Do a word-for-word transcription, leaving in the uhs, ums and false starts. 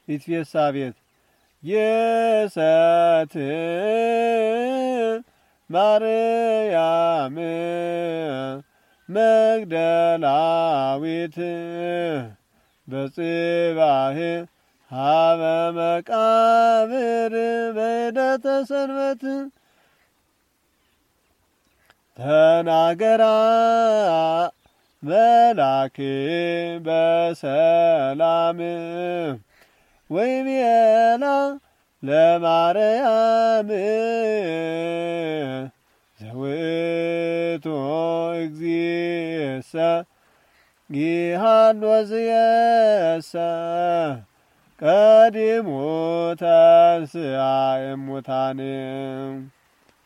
ይትፌሳቤት የሰት ማርያም መግደላዊት በጽባህ ሀበ መቃብር በዕለተ ሰንበት ተናገራ መላክ በሰላም ወይቤላ ለማርያም ዘውእቱ እግዚእሰ ይሃሎዝየሰ ቀዲሙ ተንሥአ እሙታን